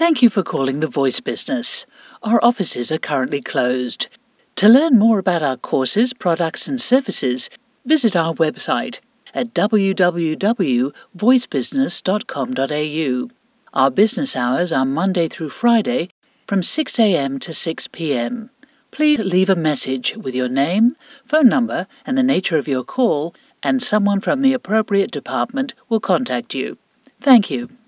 Thank you for calling the Voice Business. Our offices are currently closed. To learn more about our courses, products and services, visit our website at www.voicebusiness.com.au. Our business hours are Monday through Friday from 6 a.m. to 6 p.m. Please leave a message with your name, phone number and the nature of your call, and someone from the appropriate department will contact you. Thank you.